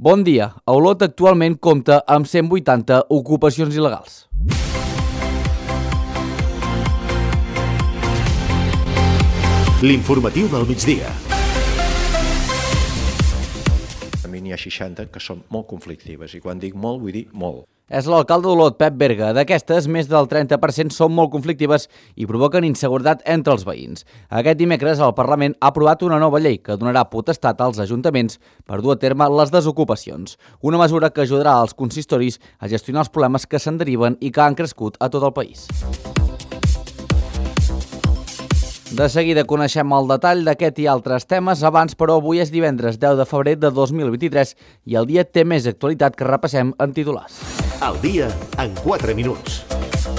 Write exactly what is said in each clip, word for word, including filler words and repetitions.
Bon dia. Olot actualment compta amb cent vuitanta ocupacions il·legals. L'informatiu del migdia. A mi n'hi ha seixanta que són molt conflictives i quan dic molt vull dir molt. És l'alcalde d'Olot, Pep Berga. D'aquestes, més del trenta per cent són molt conflictives i provoquen inseguretat entre els veïns. Aquest dimecres el Parlament ha aprovat una nova llei que donarà potestat als ajuntaments per dur a terme les desocupacions. Una mesura que ajudarà als consistoris a gestionar els problemes que se'n deriven i que han crescut a tot el país. De seguida coneixem el detall d'aquest i altres temes. Abans, però, avui és divendres deu de febrer de dos mil vint-i-tres i el dia té més actualitat que repassem en titulars. El dia en quatre minuts.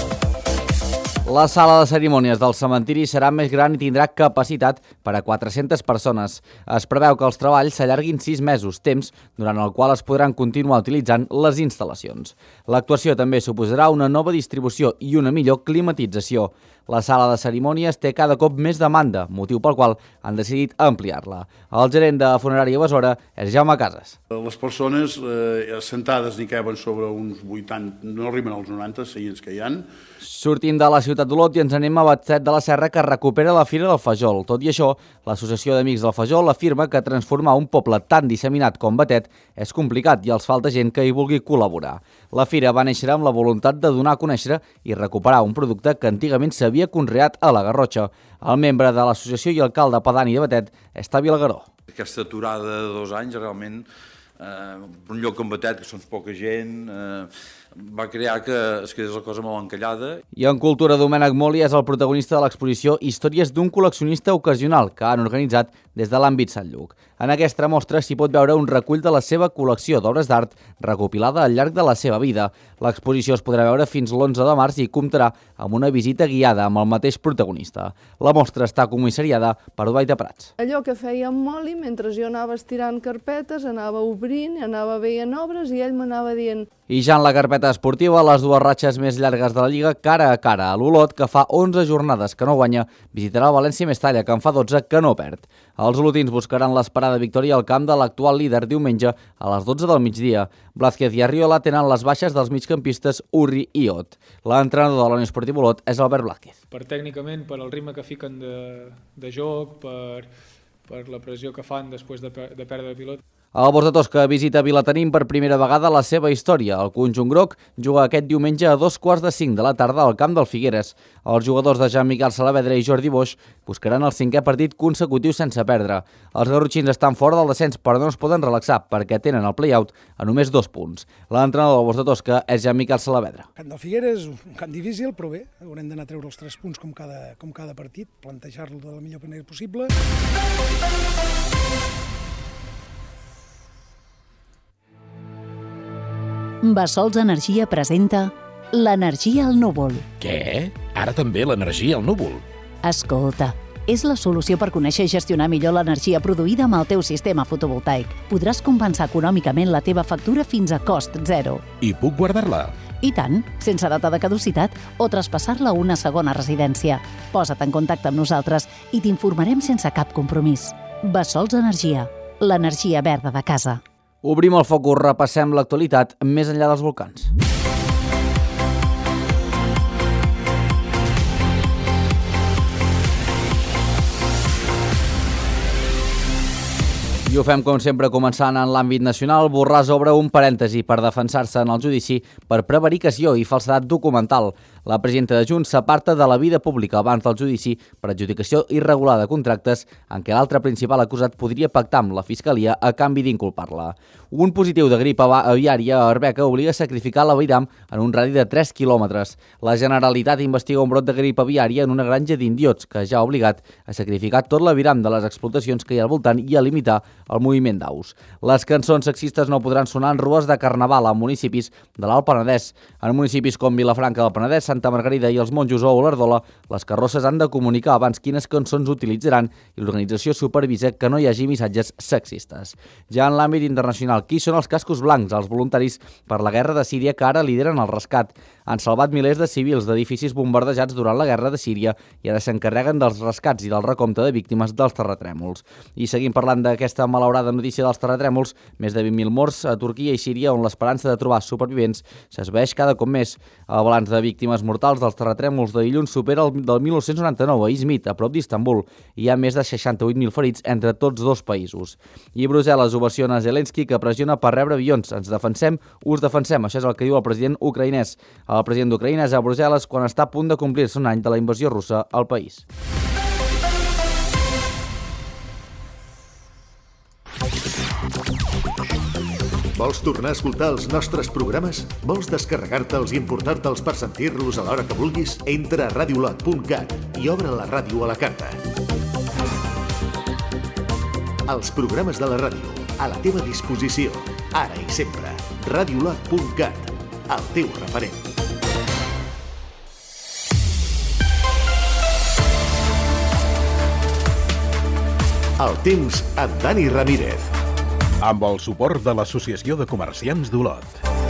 La sala de cerimònies del cementiri serà més gran i tindrà capacitat per a quatre-centes persones. Es preveu que els treballs s'allarguin sis mesos, temps durant el qual es podran continuar utilitzant les instal·lacions. L'actuació també suposarà una nova distribució i una millor climatització. La sala de cerimònies té cada cop més demanda, motiu pel qual han decidit ampliar-la. El gerent de Funerària Besora és Jaume Casas. Les persones eh, sentades n'hi caben sobre uns vuitanta, no arriben als noranta seients que hi ha. Sortim de la ciutat d'Olot i ens anem a Batet de la Serra, que recupera la Fira del Fajol. Tot i això, l'Associació d'Amics del Fajol afirma que transformar un poble tan disseminat com Batet és complicat i els falta gent que hi vulgui col·laborar. La fira va néixer amb la voluntat de donar a conèixer i recuperar un producte que antigament s'havia conreat a la Garrotxa. El membre de l'associació i alcalde pedani de Batet és Tavi Lagaró. Aquesta aturada de dos anys realment, eh, un lloc com Batet, que són poca gent, eh, va crear que es quedés la cosa molt encallada. I en cultura, Domènec Moli és el protagonista de l'exposició Històries d'un col·leccionista ocasional que han organitzat des de l'àmbit Sant Lluc. En aquesta mostra s'hi pot veure un recull de la seva col·lecció d'obres d'art recopilada al llarg de la seva vida. L'exposició es podrà veure fins l'onze de març i comptarà amb una visita guiada amb el mateix protagonista. La mostra està comissariada per Odaida Prats. Allò que feia en Moli, mentre jo anava estirant carpetes, anava obrint, anava veient obres i ell m'anava dient... I ja en la carpeta esportiva, les dues ratxes més llargues de la Lliga cara a cara. A l'Olot, que fa onze jornades que no guanya, visitarà el València Mestalla, que en fa dotze que no perd. Els olotins buscaran l'esperada victòria al camp de l'actual líder diumenge a les dotze del migdia. Blázquez i Arriola tenen les baixes dels migcampistes Urri i Ot. L'entrenador de l'Unió Esportiva Olot és Albert Blázquez. Per tècnicament, per el ritme que fiquen de, de joc, per, per la pressió que fan després de, de perdre de pilot. El Bors de Tosca visita Vilatenim per primera vegada la seva història. El conjunt groc juga aquest diumenge a dos quarts de cinc de la tarda al camp del Figueres. Els jugadors de Jean-Miquel Saavedra i Jordi Boix buscaran el cinquè partit consecutiu sense perdre. Els garrotxins estan fora del descens però no es poden relaxar perquè tenen el play-out a només dos punts. L'entrenador del Bors de Tosca és Jean-Miquel Saavedra. El camp del Figueres és un camp difícil, però bé, haurem d'anar a treure els tres punts com cada, com cada partit, plantejar-lo de la millor manera possible. Bassols Energia presenta l'energia al núvol. Què? Ara també l'energia al núvol? Escolta, és la solució per conèixer i gestionar millor l'energia produïda amb el teu sistema fotovoltaic. Podràs compensar econòmicament la teva factura fins a cost zero. I puc guardar-la? I tant, sense data de caducitat o traspassar-la a una segona residència. Posa't en contacte amb nosaltres i t'informarem sense cap compromís. Bassols Energia, l'energia verda de casa. Obrim el focus, repassem l'actualitat més enllà dels volcans. I ho fem, com sempre, començant en l'àmbit nacional. Borràs obre un parèntesi per defensar-se en el judici per prevaricació i falsedat documental. La presidenta de Junts s'aparta de la vida pública abans del judici per adjudicació irregular de contractes en què l'altre principal acusat podria pactar amb la Fiscalia a canvi d'inculpar-la. Un positiu de grip aviària a Arbeca obliga a sacrificar l'aviram en un radi de tres quilòmetres. La Generalitat investiga un brot de grip aviària en una granja d'indiots que ja ha obligat a sacrificar tot l'aviram de les explotacions que hi ha al voltant i a limitar el moviment d'aus. Les cançons sexistes no podran sonar en rues de carnaval a municipis de l'Alt Penedès. En municipis com Vilafranca del Penedès, Sant Santa Margarida i els monjos o Olèrdola, les carrosses han de comunicar abans quines cançons utilitzaran i l'organització supervisa que no hi hagi missatges sexistes. Ja en l'àmbit internacional, qui són els cascos blancs, els voluntaris per la guerra de Síria que ara lideren el rescat? Han salvat milers de civils d'edificis bombardejats durant la guerra de Síria i ara s'encarreguen dels rescats i del recompte de víctimes dels terratrèmols. I seguim parlant d'aquesta malaurada notícia dels terratrèmols, més de vint mil morts a Turquia i Síria, on l'esperança de trobar supervivents s'esvaeix cada cop més. El balanç de víctimes mortals dels terratrèmols de dilluns supera el del mil nou-cents noranta-nou a Izmit, a prop d'Istanbul, i hi ha més de seixanta-vuit mil ferits entre tots dos països. I Brussel·les ovaciona Zelensky, que pressiona per rebre avions. Ens defensem, us defensem. Això és el que diu el president ucraïnès. El president d'Ucraïna és a Brussel·les quan està a punt de complir-se un any de la invasió russa al país. Vols tornar a escoltar els nostres programes? Vols descarregar-te'ls i importar-te'ls per sentir-los a l'hora que vulguis? Entra a radiolot punt cat i obre la ràdio a la carta. Els programes de la ràdio, a la teva disposició, ara i sempre. radiolot punt cat, el teu referent. El temps amb Dani Ramírez. Amb el suport de l'Associació de Comerciants d'Olot.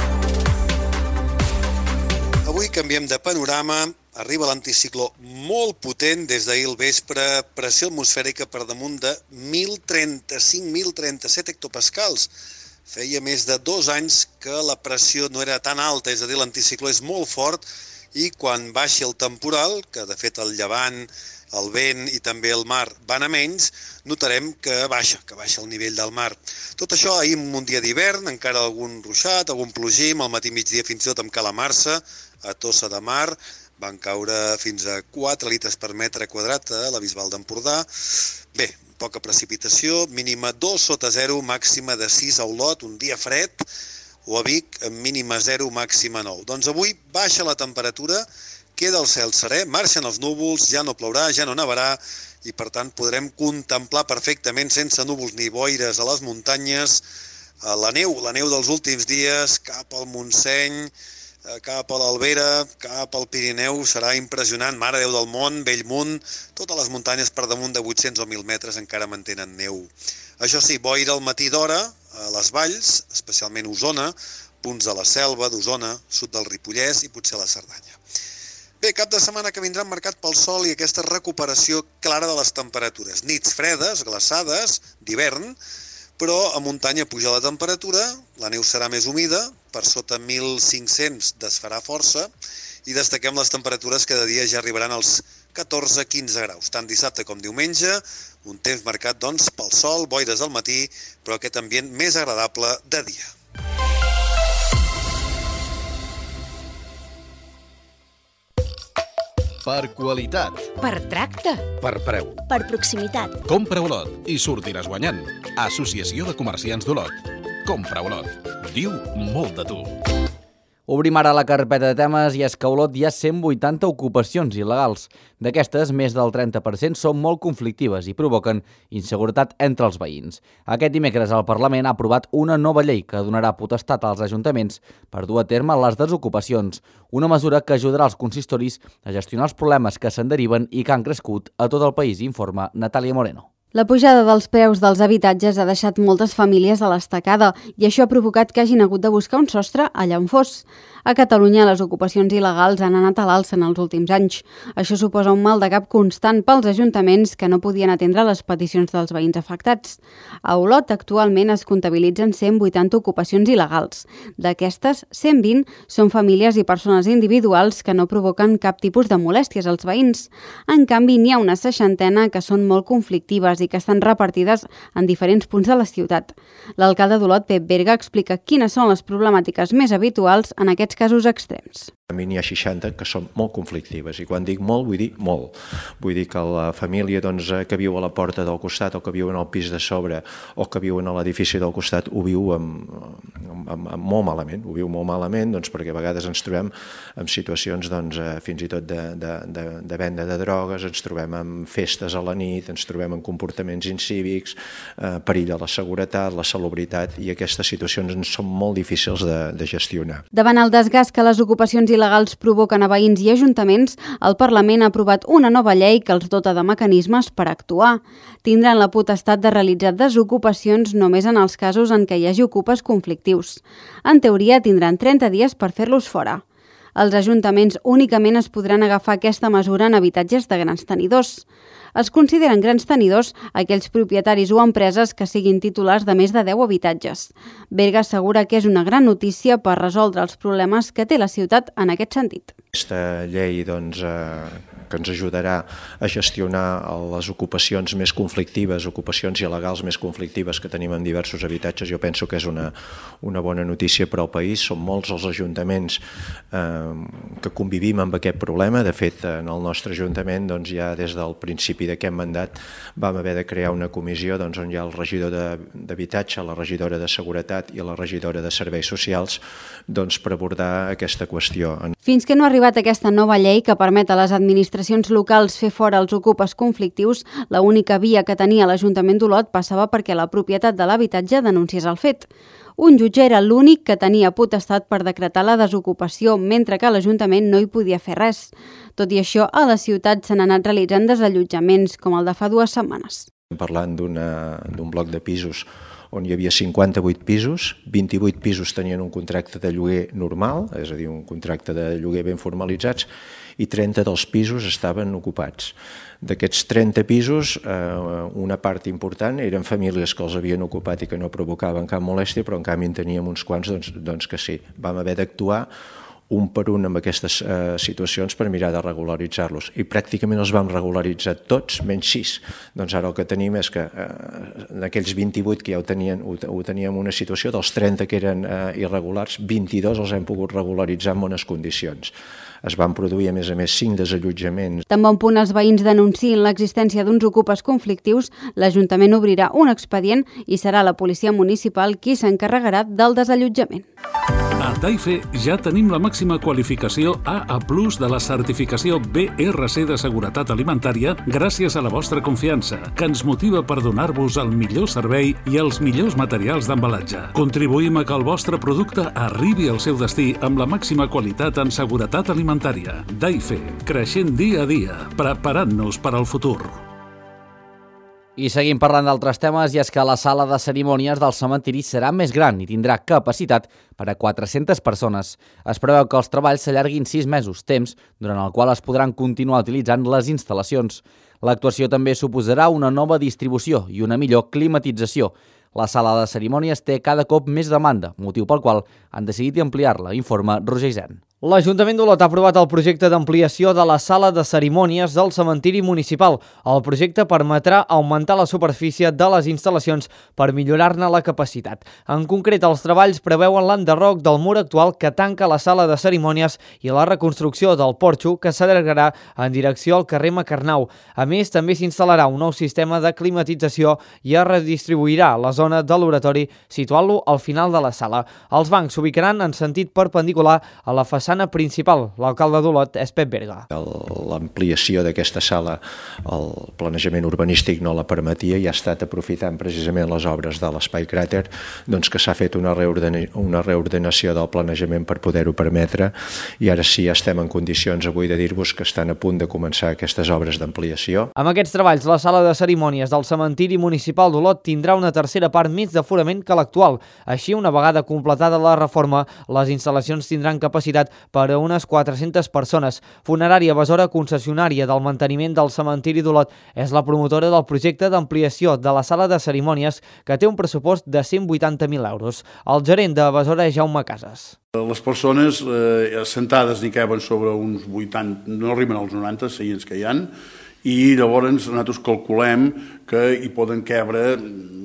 Avui canviem de panorama. Arriba l'anticicló molt potent des d'ahir al vespre, pressió atmosfèrica per damunt de mil trenta-cinc mil trenta-set hectopascals. Feia més de dos anys que la pressió no era tan alta, és a dir, l'anticicló és molt fort i quan baixi el temporal, que de fet el llevant, el vent i també el mar van a menys, notarem que baixa, que baixa el nivell del mar. Tot això ahir en un dia d'hivern, encara algun ruixat, algun plogim, al matí migdia fins i tot amb calamarsa, a Tossa de Mar, van caure fins a quatre litres per metre quadrat a la Bisbal d'Empordà. Bé, poca precipitació, mínima dos sota zero, màxima de sis a Olot, un dia fred, o a Vic, amb mínima zero, màxima nou. Doncs avui baixa la temperatura, queda el cel serè, marxen els núvols, ja no plourà, ja no nevarà i per tant podrem contemplar perfectament sense núvols ni boires a les muntanyes la neu, la neu dels últims dies cap al Montseny, cap a l'Albera, cap al Pirineu, serà impressionant, Mare Déu del Mont, Bellmunt, totes les muntanyes per damunt de vuit-cents o mil metres encara mantenen neu. Això sí, boira al matí d'hora a les valls, especialment Osona, punts de la Selva, d'Osona, sud del Ripollès i potser la Cerdanya. Bé, cap de setmana que vindrà marcat pel sol i aquesta recuperació clara de les temperatures. Nits fredes, glaçades, d'hivern, però a muntanya puja la temperatura, la neu serà més humida, per sota mil cinc-cents desfarà força i destaquem les temperatures que de dia ja arribaran als catorze a quinze graus, tant dissabte com diumenge, un temps marcat doncs pel sol, boires al matí, però aquest ambient més agradable de dia. Per qualitat. Per tracte. Per preu. Per proximitat. Compra Olot i sortiràs guanyant. Associació de Comerciants d'Olot. Compra Olot. Diu molt de tu. Obrim ara la carpeta de temes i és que a Olot hi ha cent vuitanta ocupacions il·legals. D'aquestes, més del trenta per cent són molt conflictives i provoquen inseguretat entre els veïns. Aquest dimecres el Parlament ha aprovat una nova llei que donarà potestat als ajuntaments per dur a terme les desocupacions, una mesura que ajudarà els consistoris a gestionar els problemes que se'n deriven i que han crescut a tot el país, informa Natàlia Moreno. La pujada dels preus dels habitatges ha deixat moltes famílies a l'estacada i això ha provocat que hagin hagut de buscar un sostre allà on fos. A Catalunya, les ocupacions il·legals han anat a l'alça en els últims anys. Això suposa un mal de cap constant pels ajuntaments que no podien atendre les peticions dels veïns afectats. A Olot, actualment, es comptabilitzen cent vuitanta ocupacions il·legals. D'aquestes, cent vint són famílies i persones individuals que no provoquen cap tipus de molèsties als veïns. En canvi, n'hi ha una seixantena que són molt conflictives i que estan repartides en diferents punts de la ciutat. L'alcalde d'Olot, Pep Berga, explica quines són les problemàtiques més habituals en aquests casos extrems. A mi n'hi ha seixanta que són molt conflictives i quan dic molt vull dir molt. Vull dir que la família doncs, que viu a la porta del costat o que viu en el pis de sobre o que viu en l'edifici del costat ho viu amb, amb, molt malament, ho viu molt malament, doncs, perquè a vegades ens trobem en situacions doncs, fins i tot de, de, de, de venda de drogues, ens trobem en festes a la nit, ens trobem en comportaments incívics, eh, perill a la seguretat, la salubritat, i aquestes situacions ens són molt difícils de, de gestionar. Davant el desgast que les ocupacions il·legals provoquen a veïns i ajuntaments, el Parlament ha aprovat una nova llei que els dota de mecanismes per actuar. Tindran la potestat de realitzar desocupacions només en els casos en què hi hagi ocupes conflictius. En teoria, tindran trenta dies per fer-los fora. Els ajuntaments únicament es podran agafar aquesta mesura en habitatges de grans tenidors. Es consideren grans tenidors aquells propietaris o empreses que siguin titulars de més de deu habitatges. Berga assegura que és una gran notícia per resoldre els problemes que té la ciutat en aquest sentit. Aquesta llei doncs, eh, que ens ajudarà a gestionar les ocupacions més conflictives, ocupacions il·legals més conflictives que tenim en diversos habitatges, jo penso que és una, una bona notícia per al país. Són molts els ajuntaments eh, que convivim amb aquest problema. De fet, en el nostre ajuntament, doncs, ja des del principi d'aquest mandat vam haver de crear una comissió doncs, on hi ha el regidor d'habitatge, la regidora de seguretat i la regidora de serveis socials doncs, per abordar aquesta qüestió. Fins que no ha arribat aquesta nova llei que permet a les administracions locals fer fora els ocupes conflictius, la única via que tenia l'Ajuntament d'Olot passava perquè la propietat de l'habitatge denunciés el fet. Un jutge era l'únic que tenia potestat per decretar la desocupació, mentre que l'Ajuntament no hi podia fer res. Tot i això, a la ciutat s'han anat realitzant desallotjaments, com el de fa dues setmanes. Parlant d'un bloc de pisos on hi havia cinquanta-vuit pisos, vint-i-vuit pisos tenien un contracte de lloguer normal, és a dir, un contracte de lloguer ben formalitzats, i trenta dels pisos estaven ocupats. D'aquests trenta pisos, eh, una part important eren famílies que els havien ocupat i que no provocaven cap molèstia, però en canvi en teníem uns quants doncs, doncs que sí. Vam haver d'actuar un per un amb aquestes eh, situacions per mirar de regularitzar-los. I pràcticament els vam regularitzar tots, menys sis. Doncs ara el que tenim és que eh, en aquells vint-i-vuit que ja ho, tenien, ho, ho teníem una situació, dels trenta que eren eh, irregulars, vint-i-dos els hem pogut regularitzar en bones condicions. Es van produir, a més a més, cinc desallotjaments. Tan bon punt els veïns denunciïn l'existència d'uns ocupes conflictius, l'Ajuntament obrirà un expedient i serà la policia municipal qui s'encarregarà del desallotjament. A Taife ja tenim la màxima qualificació A A plus de la certificació B R C de seguretat alimentària gràcies a la vostra confiança, que ens motiva per donar-vos el millor servei i els millors materials d'embalatge. Contribuïm a que el vostre producte arribi al seu destí amb la màxima qualitat en seguretat alimentària. Taife, creixent dia a dia, preparant-nos per al futur. I seguim parlant d'altres temes, i és que la sala de cerimònies del cementiri serà més gran i tindrà capacitat per a quatre-centes persones. Es preveu que els treballs s'allarguin sis mesos, temps durant el qual es podran continuar utilitzant les instal·lacions. L'actuació també suposarà una nova distribució i una millor climatització. La sala de cerimònies té cada cop més demanda, motiu pel qual han decidit ampliar-la, informa Roger Isern. L'Ajuntament d'Olot ha aprovat el projecte d'ampliació de la sala de cerimònies del cementiri municipal. El projecte permetrà augmentar la superfície de les instal·lacions per millorar-ne la capacitat. En concret, els treballs preveuen l'enderroc del mur actual que tanca la sala de cerimònies i la reconstrucció del porxo que s'allargarà en direcció al carrer Macarnau. A més, també s'instal·larà un nou sistema de climatització i es redistribuirà la zona de l'oratori situant-lo al final de la sala. Els bancs s'ubicaran en sentit perpendicular a la façana façana principal. L'alcalde d'Olot és Pep Berga. L'ampliació d'aquesta sala, el planejament urbanístic no la permetia i ha estat aprofitant precisament les obres de l'Espai Cràter doncs que s'ha fet una, reordena, una reordenació del planejament per poder-ho permetre i ara sí estem en condicions avui de dir-vos que estan a punt de començar aquestes obres d'ampliació. Amb aquests treballs, la sala de cerimònies del cementiri municipal d'Olot tindrà una tercera part més d'aforament que l'actual. Així, una vegada completada la reforma, les instal·lacions tindran capacitat per a unes quatre-centes persones. Funerària Besora, concessionària del manteniment del cementiri d'Olot, és la promotora del projecte d'ampliació de la sala de cerimònies que té un pressupost de cent vuitanta mil euros. El gerent de Besora és Jaume Casas. Les persones eh, sentades n'hi caben sobre uns vuitanta, no arriben als noranta seients que hi ha, i llavors nosaltres calculem que hi poden cabre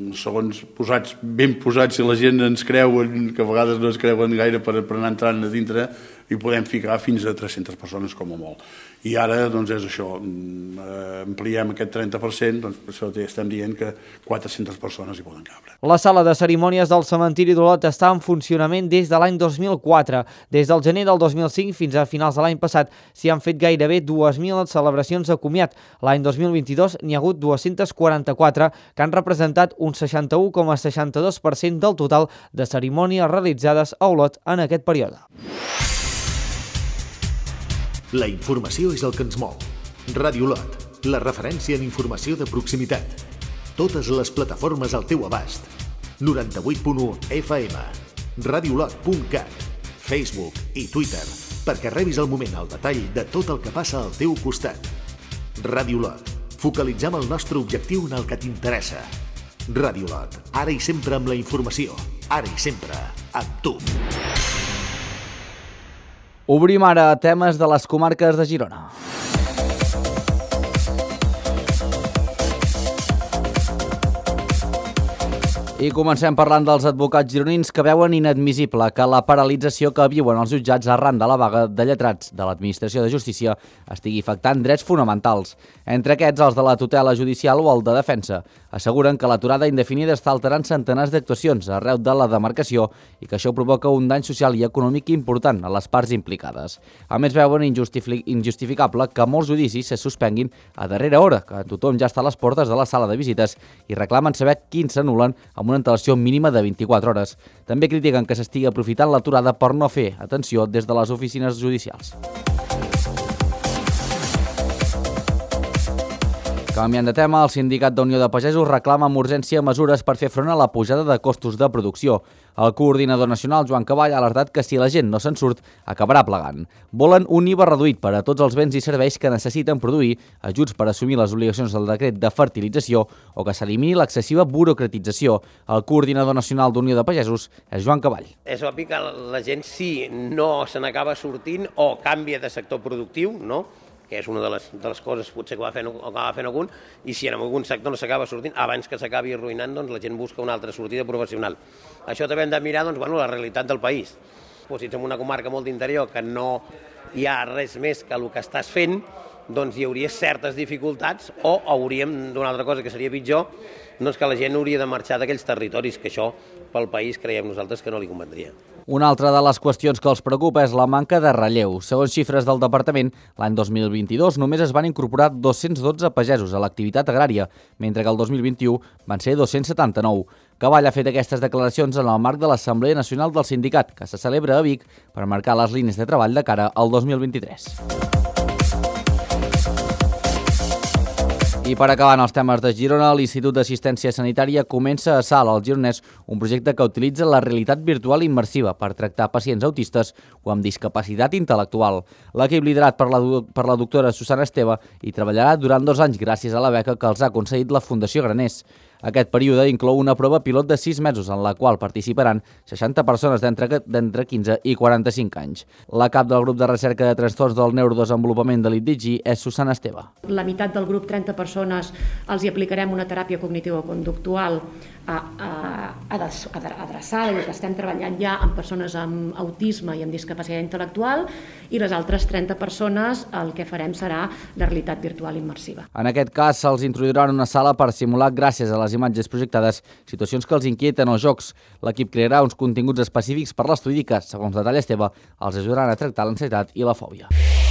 segons posats, ben posats, si la gent ens creuen, que a vegades no ens creuen gaire per, per anar entrant a dintre, i podem ficar fins a tres-centes persones com a molt. I ara, doncs, és això, ampliem aquest trenta per cent, doncs per això estem dient que quatre-centes persones hi poden cabre. La sala de cerimònies del cementiri d'Olot està en funcionament des de l'any dos mil quatre. Des del gener del dos mil cinc fins a finals de l'any passat s'hi han fet gairebé dues mil celebracions de comiat. L'any dos mil vint-i-dos n'hi ha hagut dues-centes quaranta-quatre, que han representat un seixanta-u coma seixanta-dos per cent del total de cerimònies realitzades a Olot en aquest període. La informació és el que ens mou. Ràdio Olot, la referència en informació de proximitat. Totes les plataformes al teu abast. noranta-vuit punt u F M, radiolot punt cat, Facebook i Twitter, perquè rebis al moment el detall de tot el que passa al teu costat. Ràdio Olot, focalitzem el nostre objectiu en el que t'interessa. Ràdio Olot, ara i sempre amb la informació, ara i sempre amb tu. Obrim ara temes de les comarques de Girona. I comencem parlant dels advocats gironins que veuen inadmissible que la paralització que viuen els jutjats arran de la vaga de lletrats de l'Administració de Justícia estigui afectant drets fonamentals. Entre aquests, els de la tutela judicial o el de defensa. Asseguren que l'aturada indefinida està alterant centenars d'actuacions arreu de la demarcació i que això provoca un dany social i econòmic important a les parts implicades. A més, veuen injustificable que molts judicis se suspenguin a darrera hora, que tothom ja està a les portes de la sala de visites, i reclamen saber quins s'anulen amb una antelació mínima de vint-i-quatre hores. També critiquen que s'estigui aprofitant l'aturada per no fer atenció des de les oficines judicials. Canviant de tema, el Sindicat d'Unió de Pagesos reclama amb urgència mesures per fer front a la pujada de costos de producció. El coordinador nacional, Joan Cavall, ha alertat que si la gent no se'n surt, acabarà plegant. Volen un I V A reduït per a tots els béns i serveis que necessiten produir, ajuts per assumir les obligacions del decret de fertilització o que s'elimini l'excessiva burocratització. El coordinador nacional d'Unió de Pagesos és Joan Cavall. És obvi que la gent, si no se n'acaba sortint o canvia de sector productiu, no?, que és una de les, de les coses potser que va fent, o que va fent algun, i si en algun sector no s'acaba sortint, abans que s'acabi arruïnant, doncs la gent busca una altra sortida professional. Això també hem de mirar, doncs, bueno, la realitat del país. Pues, si ets en una comarca molt d'interior que no hi ha res més que el que estàs fent, doncs hi hauria certes dificultats, o hauríem d'una altra cosa que seria pitjor, doncs que la gent hauria de marxar d'aquells territoris, que això pel país creiem nosaltres que no li convendria. Una altra de les qüestions que els preocupa és la manca de relleu. Segons xifres del departament, l'any dos mil vint-i-dos només es van incorporar dos-cents dotze pagesos a l'activitat agrària, mentre que el dos mil vint-i-u van ser dos-cents setanta-nou. Cavall ha fet aquestes declaracions en el marc de l'Assemblea Nacional del Sindicat, que se celebra a Vic per marcar les línies de treball de cara al dos mil vint-i-tres. I per acabar en els temes de Girona, l'Institut d'Assistència Sanitària comença a Salt, al Gironès, un projecte que utilitza la realitat virtual immersiva per tractar pacients autistes o amb discapacitat intel·lectual. L'equip liderat per la, per la doctora Susana Esteve hi treballarà durant dos anys gràcies a la beca que els ha concedit la Fundació Graners. Aquest període inclou una prova pilot de sis mesos en la qual participaran seixanta persones d'entre quinze i quaranta-cinc anys. La cap del grup de recerca de trastorns del neurodesenvolupament de l'I D G és Susana Esteve. La meitat del grup, trenta persones, els hi aplicarem una teràpia cognitiu-conductual adreçada, i que estem treballant ja amb persones amb autisme i amb discapacitat intel·lectual, i les altres trenta persones el que farem serà la realitat virtual immersiva. En aquest cas, se'ls introduiran una sala per simular, gràcies a les imatges projectades, situacions que els inquieten o jocs. L'equip crearà uns continguts específics per l'estudi que, segons detalla Esteve, els ajudaran a tractar l'ansietat i la fòbia.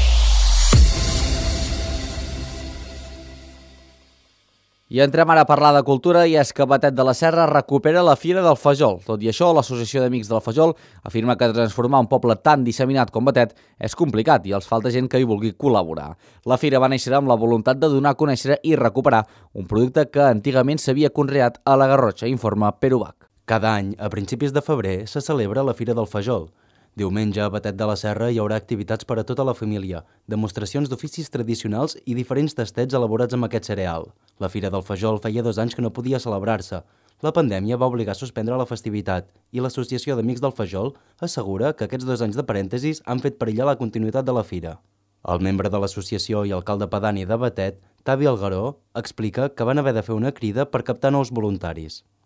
I entrem ara a parlar de cultura, i és que Batet de la Serra recupera la Fira del Fajol. Tot i això, l'Associació d'Amics del Fajol afirma que transformar un poble tan disseminat com Batet és complicat i els falta gent que hi vulgui col·laborar. La fira va néixer amb la voluntat de donar a conèixer i recuperar un producte que antigament s'havia conreat a la Garrotxa, informa Pere Ubach. Cada any, a principis de febrer, se celebra la Fira del Fajol. Diumenge, a Batet de la Serra, hi haurà activitats per a tota la família, demostracions d'oficis tradicionals i diferents tastets elaborats amb aquest cereal. La Fira del Fajol feia dos anys que no podia celebrar-se. La pandèmia va obligar a suspendre la festivitat i l'Associació d'Amics del Fajol assegura que aquests dos anys de parèntesis han fet perillar la continuïtat de la fira. El membre de l'associació i alcalde pedani de Batet, Tavi Algaró, explica que van haver de fer una crida per captar nous voluntaris.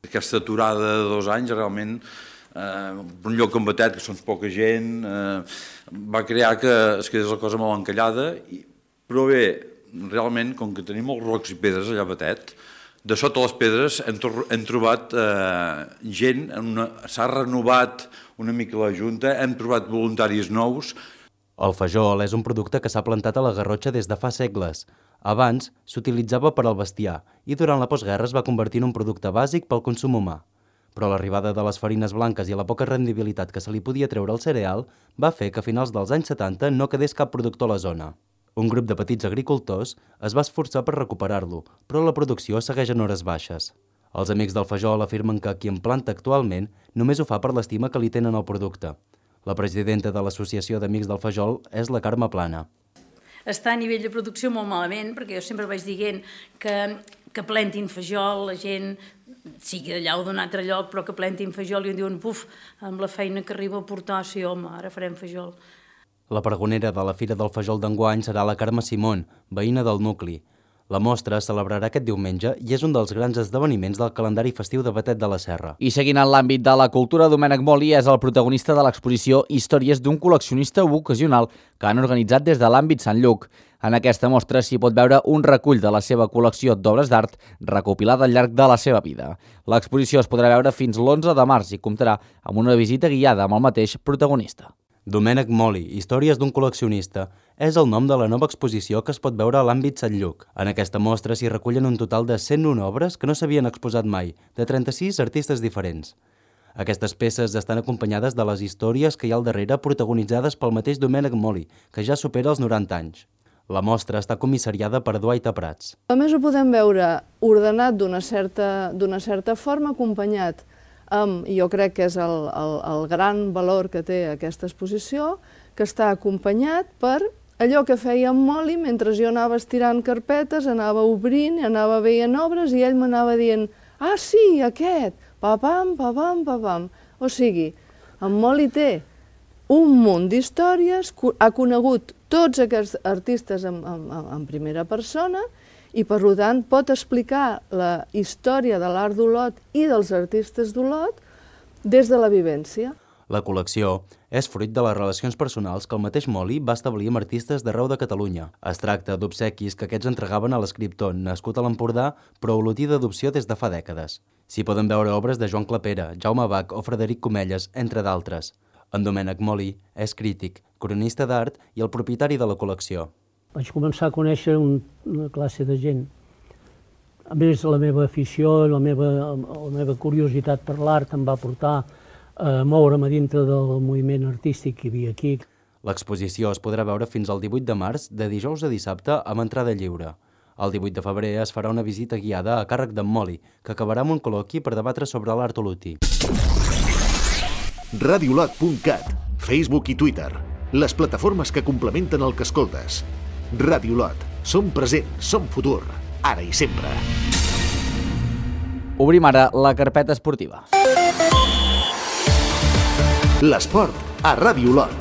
Aquesta aturada de dos anys realment, eh, per un lloc com Batet, que són poca gent, eh, va crear que es quedés la cosa molt encallada, i, però bé, realment, com que tenim molts rocs i pedres allà a Batet, de sota les pedres hem, hem trobat eh, gent, s'ha renovat una mica la Junta, hem trobat voluntaris nous. El fajol és un producte que s'ha plantat a la Garrotxa des de fa segles. Abans s'utilitzava per al bestiar i durant la postguerra es va convertir en un producte bàsic pel consum humà. Però l'arribada de les farines blanques i la poca rendibilitat que se li podia treure al cereal va fer que a finals dels anys setanta no quedés cap productor a la zona. Un grup de petits agricultors es va esforçar per recuperar-lo, però la producció segueix en hores baixes. Els amics del fajol afirmen que qui en planta actualment només ho fa per l'estima que li tenen al producte. La presidenta de l'Associació d'Amics del Fajol és la Carme Plana. Està a nivell de producció molt malament, perquè jo sempre vaig dient que, que plantin fajol, la gent, sigui d'allà o d'un altre lloc, però que plantin fajol, i em diuen, buf, amb la feina que arriba a portar, sí, home, ara farem fajol. La pregonera de la Fira del Fajol d'enguany serà la Carme Simón, veïna del nucli. La mostra es celebrarà aquest diumenge i és un dels grans esdeveniments del calendari festiu de Batet de la Serra. I seguint en l'àmbit de la cultura, Domènec Moli és el protagonista de l'exposició Històries d'un col·leccionista ocasional que han organitzat des de l'àmbit Sant Lluc. En aquesta mostra s'hi pot veure un recull de la seva col·lecció d'obres d'art recopilada al llarg de la seva vida. L'exposició es podrà veure fins l'onze de març i comptarà amb una visita guiada amb el mateix protagonista. Domènec Moli, Històries d'un col·leccionista, és el nom de la nova exposició que es pot veure a l'àmbit Sant Lluc. En aquesta mostra s'hi recullen un total de cent un obres que no s'havien exposat mai, de trenta-sis artistes diferents. Aquestes peces estan acompanyades de les històries que hi ha al darrere protagonitzades pel mateix Domènec Moli, que ja supera els noranta anys. La mostra està comissariada per Duaita Prats. A més, ho podem veure ordenat d'una certa, d'una certa forma, acompanyat amb, i jo crec que és el, el, el gran valor que té aquesta exposició, que està acompanyat per allò que feia en Moli mentre jo anava estirant carpetes, anava obrint, anava veient obres i ell m'anava dient «Ah, sí, aquest! Papam, papam, papam!» O sigui, en Moli té un munt d'històries, ha conegut tots aquests artistes en, en, en primera persona i, per tant, pot explicar la història de l'art d'Olot i dels artistes d'Olot des de la vivència. La col·lecció és fruit de les relacions personals que el mateix Moli va establir amb artistes d'arreu de Catalunya. Es tracta d'obsequis que aquests entregaven a l'escriptor nascut a l'Empordà, però olotí d'adopció des de fa dècades. S'hi poden veure obres de Joan Clapera, Jaume Bach o Frederic Comelles, entre d'altres. En Domènec Moli és crític, cronista d'art i el propietari de la col·lecció. Vaig començar a conèixer un, una classe de gent. A més, la meva afició, la meva, la meva curiositat per l'art em va portar a moure'm a dintre del moviment artístic que hi havia aquí. L'exposició es podrà veure fins al divuit de març, de dijous a dissabte, amb entrada lliure. El divuit de febrer es farà una visita guiada a càrrec d'en Moli, que acabarà amb un col·loqui per debatre sobre l'art olotí. radiolot punt cat, Facebook i Twitter, les plataformes que complementen el que escoltes. Radiolot, som present, som futur, ara i sempre. Obrim ara la carpeta esportiva. L'esport a Radiolot.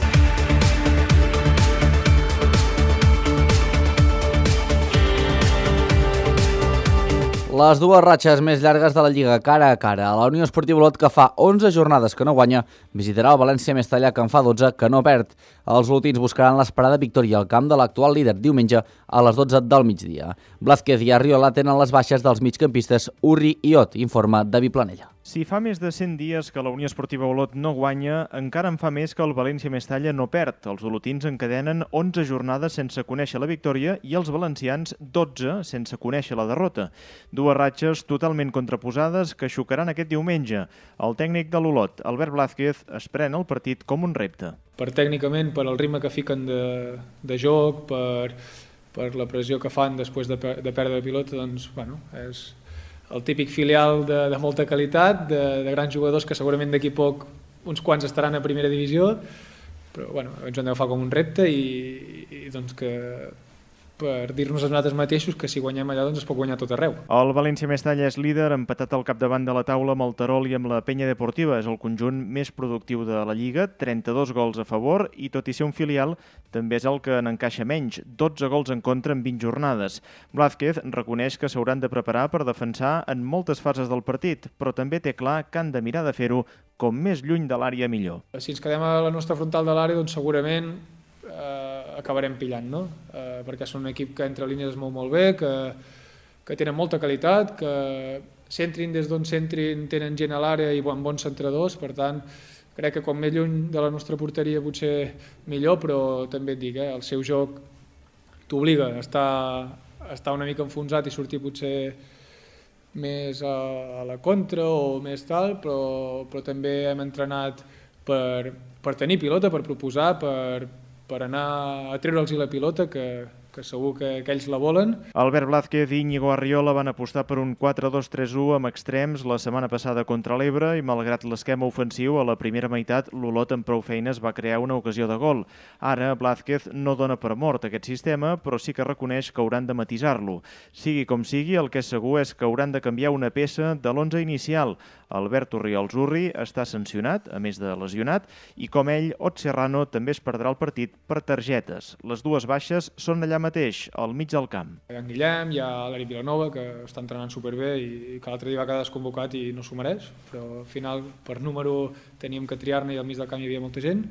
Les dues ratxes més llargues de la Lliga cara a cara. La Unió Esportiva Olot, que fa onze jornades que no guanya, visitarà el València Mestalla, que en fa dotze que no perd. Els olotins buscaran l'esperada victòria al camp de l'actual líder diumenge a les dotze del migdia. Blázquez i Arriola tenen les baixes dels migcampistes Urri i Ot, informa David Planella. Si fa més de cent dies que la Unió Esportiva Olot no guanya, encara en fa més que el València Mestalla no perd. Els olotins encadenen onze jornades sense conèixer la victòria i els valencians dotze sense conèixer la derrota. Dues ratxes totalment contraposades que xocaran aquest diumenge. El tècnic de l'Olot, Albert Blázquez, es pren el partit com un repte. Per tècnicament, per el ritme que fiquen de, de joc, per, per la pressió que fan després de, de perdre la pilota, doncs, bueno, és el típic filial de, de molta qualitat, de, de grans jugadors que segurament d'aquí poc uns quants estaran a primera divisió, però bueno, ens ho hem d'agafar com un repte i, i doncs que per dir-nos a nosaltres mateixos que si guanyem allà doncs es pot guanyar tot arreu. El València Mestalla és líder, empatat al capdavant de la taula amb el Terol i amb la Penya Deportiva. És el conjunt més productiu de la Lliga, trenta-dos gols a favor, i tot i ser un filial, també és el que n'encaixa menys, dotze gols en contra en vint jornades. Blázquez reconeix que s'hauran de preparar per defensar en moltes fases del partit, però també té clar que han de mirar de fer-ho com més lluny de l'àrea millor. Si ens quedem a la nostra frontal de l'àrea, doncs segurament eh, acabarem pillant, no? Eh, perquè són un equip que entre línies es mou molt bé, que, que tenen molta qualitat, que centrin des d'on centrin, tenen gent a l'àrea i bon, bons centradors, per tant, crec que com més lluny de la nostra porteria potser millor, però també et dic, eh, el seu joc t'obliga a estar, a estar una mica enfonsat i sortir potser més a, a la contra o més tal, però, però també hem entrenat per, per tenir pilota, per proposar, per, per anar a treure'ls la pilota, que, que segur que, que ells la volen. Albert Blázquez i Íñigo Arriola van apostar per un quatre dos tres u amb extrems la setmana passada contra l'Ebre i malgrat l'esquema ofensiu, a la primera meitat l'Olot amb prou feines va crear una ocasió de gol. Ara Blázquez no dona per mort aquest sistema, però sí que reconeix que hauran de matisar-lo. Sigui com sigui, el que és segur és que hauran de canviar una peça de l'onze inicial. Albert Orriols Urri està sancionat, a més de lesionat, i com ell, Ot Serrano també es perdrà el partit per targetes. Les dues baixes són allà mateix, al mig del camp. Hi ha en Guillem, hi ha l'Eric Vilanova, que està entrenant superbé i que l'altre dia va quedar desconvocat i no s'ho mereix, però al final per número teníem que triar-ne i al mig del camp hi havia molta gent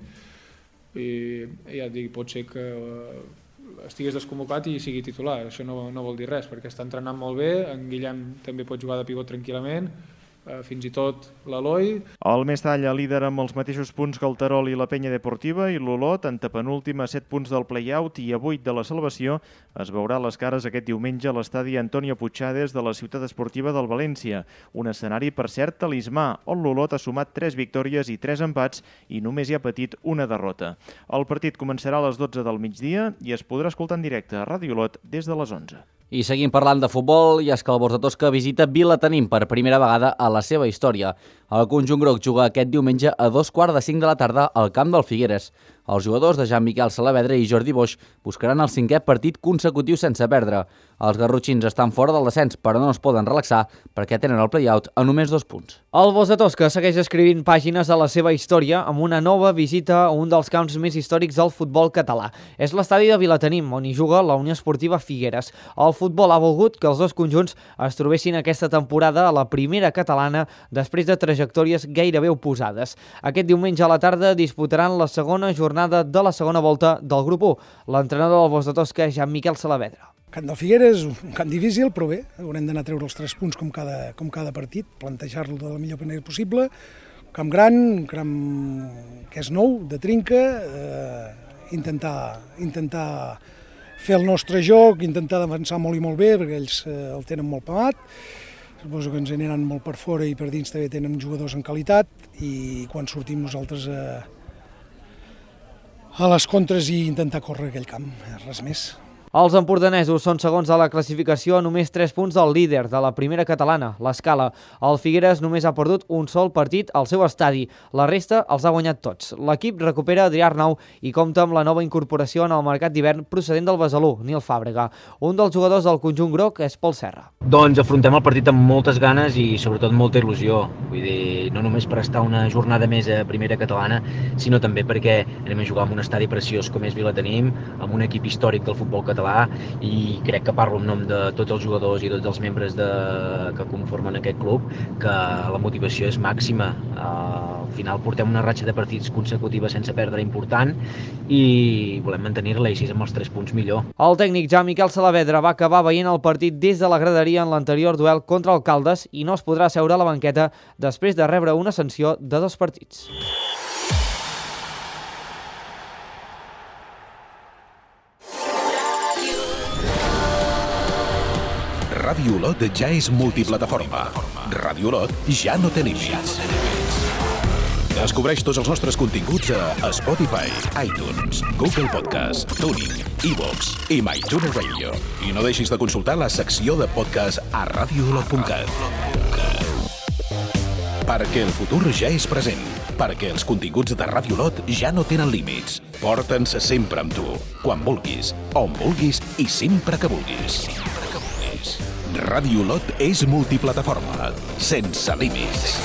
i, i ja et dic, pot ser que estigués desconvocat i sigui titular, això no, no vol dir res, perquè està entrenant molt bé, en Guillem també pot jugar de pivot tranquil·lament, fins i tot l'Eloi. El Mestalla líder amb els mateixos punts que el Terol i la Penya Deportiva i l'Olot, antepenúltima, set punts del play-out i a vuit de la salvació. Es veurà les cares aquest diumenge a l'estadi Antonio Puigades de la ciutat esportiva del València. Un escenari, per cert, talismà, on l'Olot ha sumat tres victòries i tres empats i només hi ha patit una derrota. El partit començarà a les dotze del migdia i es podrà escoltar en directe a Ràdio Olot des de les onze. I seguim parlant de futbol, i és que el Bors de Tosca visita Vilatenim per primera vegada a la seva història. El conjunt groc juga aquest diumenge a dos quarts de cinc de la tarda al camp del Figueres. Els jugadors de Jean-Miquel Salavedra i Jordi Boix buscaran el cinquè partit consecutiu sense perdre. Els garrotxins estan fora del descens, però no es poden relaxar perquè tenen el play-out a només dos punts. El Bors de Tosca segueix escrivint pàgines a la seva història amb una nova visita a un dels camps més històrics del futbol català. És l'estadi de Vilatenim, on hi juga la Unió Esportiva Figueres. El futbol ha volgut que els dos conjunts es trobessin aquesta temporada a la primera catalana després de trajectòries gairebé oposades. Aquest diumenge a la tarda disputaran la segona jornada de la segona volta del grup u. L'entrenador del Bors de Tosca és Jean-Miquel Salavedra. Camp del Figueres, un camp difícil, però bé, haurem d'anar a treure els tres punts com cada, com cada partit, plantejar-lo de la millor manera possible. Un camp gran, un camp que és nou, de trinca, eh, intentar, intentar fer el nostre joc, intentar avançar molt i molt bé, perquè ells eh, el tenen molt pamat. Suposo que ens aniran molt per fora i per dins també tenen jugadors en qualitat i quan sortim nosaltres a, a les contres i intentar córrer aquell camp, res més. Els empordanesos són segons a la classificació a només tres punts del líder de la primera catalana, l'Escala. El Figueres només ha perdut un sol partit al seu estadi, la resta els ha guanyat tots. L'equip recupera Adrià Arnau i compta amb la nova incorporació en el mercat d'hivern procedent del Besalú, Nil Fàbrega. Un dels jugadors del conjunt groc és Pol Serra. Doncs afrontem el partit amb moltes ganes i sobretot molta il·lusió. Vull dir, no només per estar una jornada més a primera catalana, sinó també perquè anem a jugar en un estadi preciós com és Vilatenim, amb un equip històric del futbol català, i crec que parlo en nom de tots els jugadors i tots els membres de, que conformen aquest club, que la motivació és màxima. Al final portem una ratxa de partits consecutiva sense perdre important i volem mantenir-la i així amb els tres punts millor. El tècnic Jean-Miquel Salavedra va acabar veient el partit des de la graderia en l'anterior duel contra el Caldes i no es podrà seure a la banqueta després de rebre una sanció de dos partits. Ràdio Olot ja és multiplataforma. Ràdio Olot ja no té límits. Descobreix tots els nostres continguts a Spotify, iTunes, Google Podcast, TuneIn, iVoox i MyTuner Radio. I no deixis de consultar la secció de podcast a radio olot punt cat. Perquè el futur ja és present. perquè els continguts de Ràdio Olot ja no tenen límits. Porta'ns sempre amb tu, quan vulguis, on vulguis i sempre que vulguis. Ràdio Olot és multiplataforma, sense límits.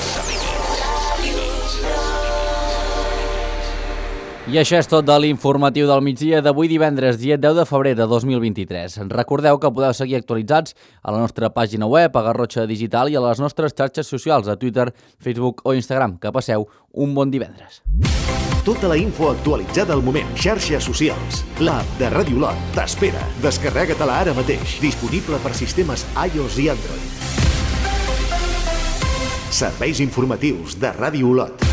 I això és tot de l'informatiu del migdia d'avui divendres, dia deu de febrer de dos mil vint-i-tres. Recordeu que podeu seguir actualitzats a la nostra pàgina web, a Garrotxa Digital, i a les nostres xarxes socials, a Twitter, Facebook o Instagram. Que passeu un bon divendres. Tota la info actualitzada al moment. Xarxes socials. L'app de Ràdio Olot t'espera. Descarrega-te-la ara mateix. Disponible per sistemes iOS i Android. Serveis informatius de Ràdio Olot.